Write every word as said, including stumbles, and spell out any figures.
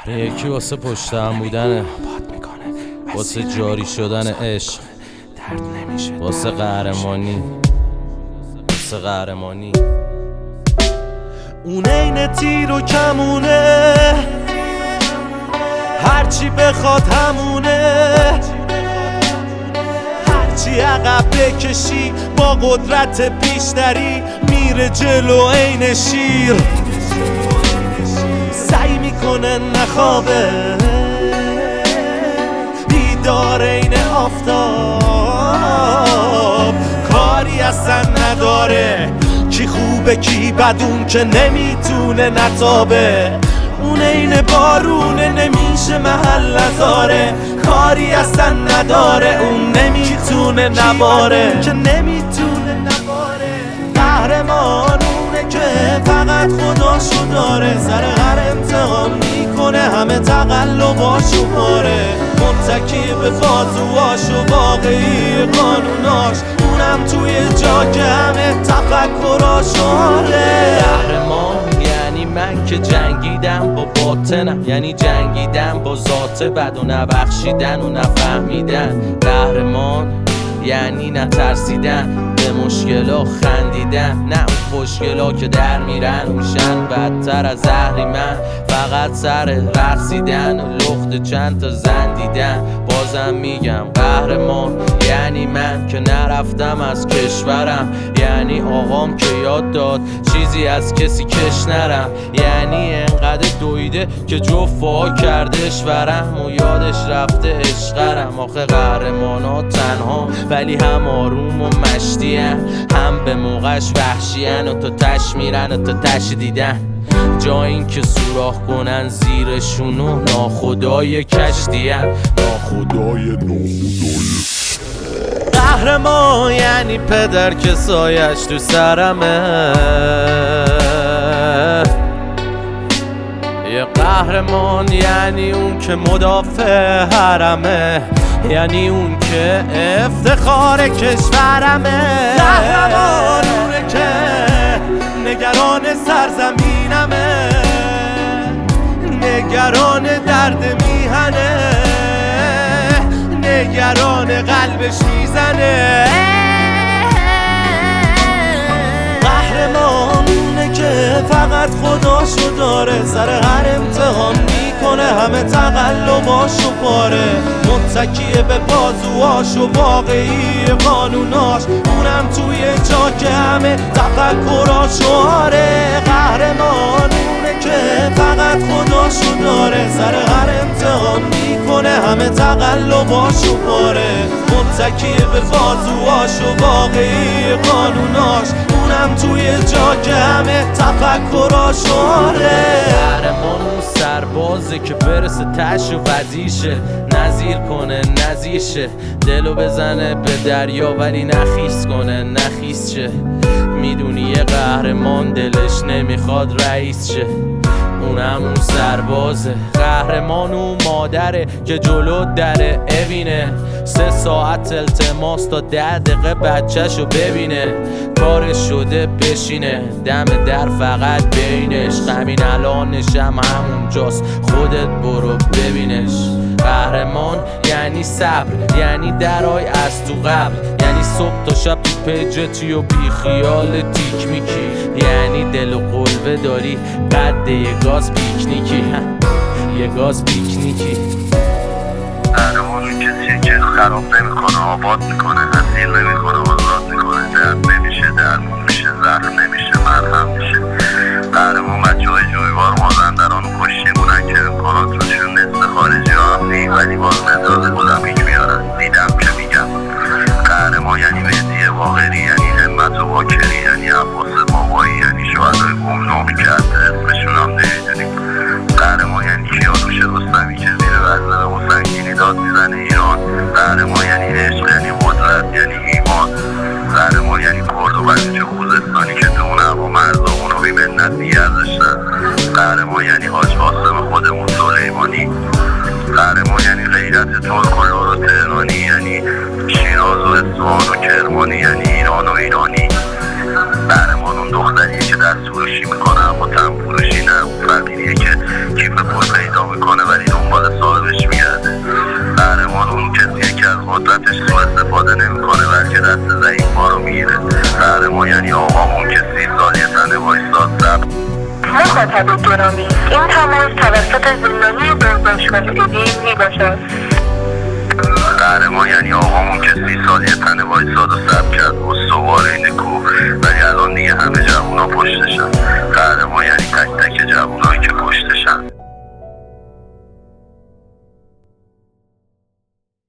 یکی واسه پشت هم بودنه، واسه جاری شدن عشق، واسه قهرمانی، واسه قهرمانی. اون این تیر و کمونه، هرچی بخواد همونه، هرچی عقب بکشی با قدرت بیشتری میره جلو عین شیر. سعی میکنه نخوابه، بیدار این آفتاب، کاری اصلا نداره کی خوبه کی بد، اون که نمیتونه نتابه. اون این بارونه نمیشه محل نذاره، کاری اصلا نداره اون نمیتونه نباره، که نمیتونه نباره. قهرمان اونه که فقط خداشو داره، سر هر امتحان میکنه همه تقلباشو پاره، متکی به بازوهاش و واقعی قانوناش، اونم توی جا که همه تفکراشو آره. قهرمان یعنی من که جنگیدم با باطنم، یعنی جنگیدم با ذات بد و نبخشیدن و نفهمیدن. قهرمان یعنی نترسیدن، به مشکلا خندیدن، نه اون خوشگلا که در میرن میشن بدتر از اهریمن. فقط سر رقصیدن و لخت چند تا زن دیدن. بازم میگم قهرمان یعنی من که نرفتم از کشورم، یعنی آقام که یاد داد چیزی از کسی کش نرم، یعنی انقدر دویده که جفا کردش ورم و یادش رفته عشقرم. آخه قهرمانا تنها ولی هم آروم و مشتی هن، هم به موقعش وحشی هن و تا تش میرن و تا تش دیدن، جا این که سوراخ کنن زیرشونو ناخدای کشتی هن، ناخدای ناخدای. قهرمان یعنی پدر که سایش تو سرمه، یه قهرمان یعنی اون که مدافع حرمه، یعنی اون که افتخار کشورمه. قهرمان اونه که نگران سرزمینمه، نگران درد میهنه، نگران قلبش میزنه. قهرمان اونه که فقط خداشو داره، سر هر امتحان میکنه همه تقلباشو پاره، متکیه به بازوهاش و واقعی قانوناش، اونم توی جا که همه تفکراشو آره. قهرمان اونه که فقط خداشو داره، سر هر امتحان میکنه همه تقلباشو پاره، متکیه به بازوهاش و واقعی قانوناش، اونم توی جا که همه تفکراشو آره. قهرمان اون سربازه که برسه تش و وزیشه، نظیر کنه نزیشه، دلو بزنه به دریا ولی نخیس کنه نخیس شه. میدونی یه قهرمان دلش نمیخواد رئیس شه، اونم اون سربازه. قهرمان اون مادره که جلو دره اوینه، سه ساعت التماس تا ده دقیقه بچه‌شو ببینه، کارش شده بشینه دم در فقط بینش، همین الانشم همونجاست خودت برو ببینش. قهرمان یعنی صبر، یعنی درای از تو قبل، یعنی صبح تا شب تو پیجتی و بی خیال تیک میکی، یعنی دل و قلبه داری قد یه گاز پیکنیکی، یه گاز پیکنیکی. قهرمان کسیه که خراب نمیکنه آباد میکنه، اسیر نمیکنه آزاد میکنه، درد نمیشه درمون میشه، زخم نمیشه مرهم میشه. قهرمان بچه های جویبار مازندران و کشتیمونن که امکانات روشون نصف خارجی ها هم نی، ولی باز مداد گلمیک میارن دیدم که میگم. قهرمان یعنی مهدی باقری، یعنی همت و باکری، یعنی عباس بابایی، یعنی شهدای گمنامی که حتی اسمشون هم نمیدونیم. قهرمان یعنی کیانوش رستمی که زیر وزنه و سنگینی داد میزنه ایران. قهرمان یعنی عشق، یعنی قدرت، یعنی ایمان. قهرمان یعنی کرد و بلوچ خوزستانی که تو اون هوا مرزامون رو بی منت نیاز داشتن. قهرمان یعنی حاج قاسم خودمون سلیمانی. قهرمان یعنی غیرت ترک و لور و تهرانی، یعنی شیراز و اصفهان و کرمانی، یعنی ایران و ایرانی. قهرمان اون دختریه که دست فروشی میکنه اما تن فروشی نه، اون فقیریه که کیف پول پیدا میکنه نمیکنه بلکه دست ضعیف ما رو میگیره. قهرمان یعنی آقامون که سی سال یه تنه وایساد سر. مخاطب گرامی، این تماس توسط زندانی بازداشتگاه ایدی میباشد. قهرمان یعنی آقامون که سی سال یه تنه وایساد و سب کرد استوار این کوه، ولی الان دیگه همه جوونا پشتشن. قهرمان یعنی